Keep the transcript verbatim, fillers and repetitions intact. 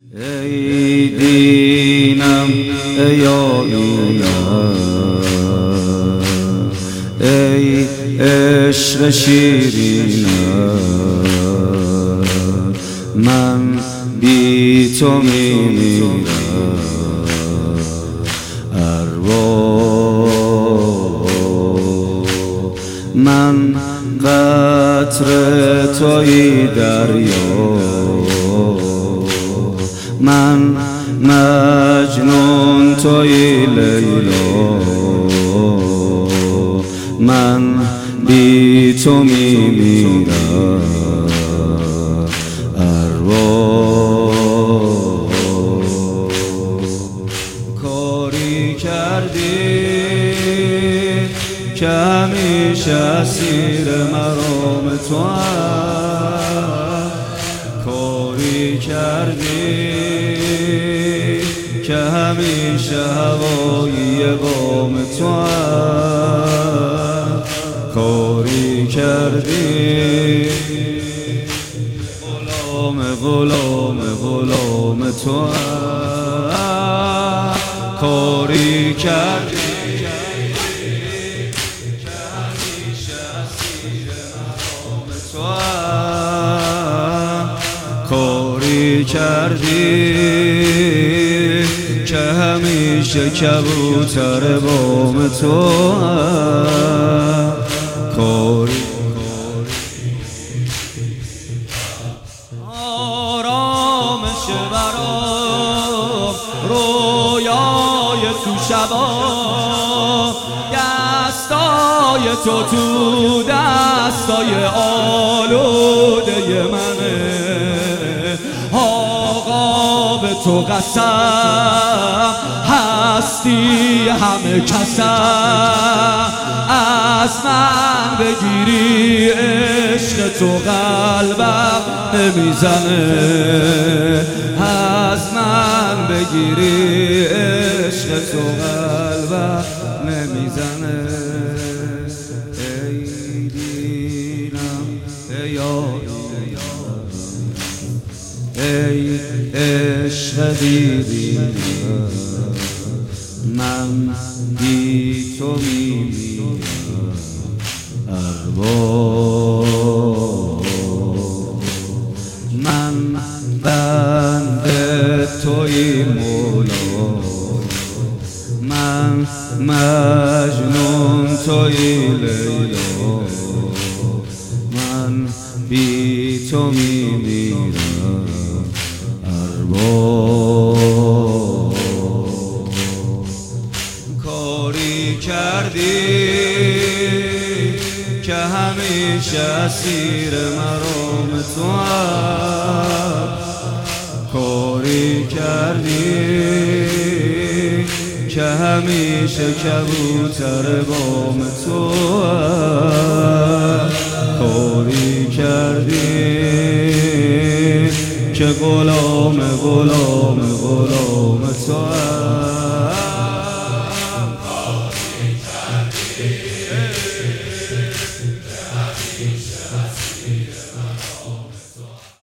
ای دینم ای آیینم، ای عشق شیرینم، من بی تو میمیرم ارواح. من قطره توی دریا، من مجنون توی لیلا، من بی تو میمیرم ارواح. کاری کردی که همیشه اسیر مرام تو هم، کاری کردی که همیشه هوایی بام تو هم، کاری کردی غلام غلام غلام تو هم، کاری کردی که همیشه اسیر مرام تو هم، کاری کردی که همیشه کبوتر بام تو هم، کاری آرامش برام رویای تو شبا، دستای تو تو دستای آلوده منه، آقا به تو قسم هستی همه کسم، از من بگیری عشق تو قلبم نمیزنه، از من بگیری عشق تو قلبم نمیزنه. ای دینم ای آیینم، ای عشق دیدینم، من بی تو میمیرم ارواح. من بنده توی مولا، من مجنون توی لیلا، من بی تو میمیرم ارواح. کاری کردی که همیشه اسیر مرام تو هم، کاری کردی که همیشه کبوتر بام تو هم، کاری کردی که غلام غلام غلام تو هم.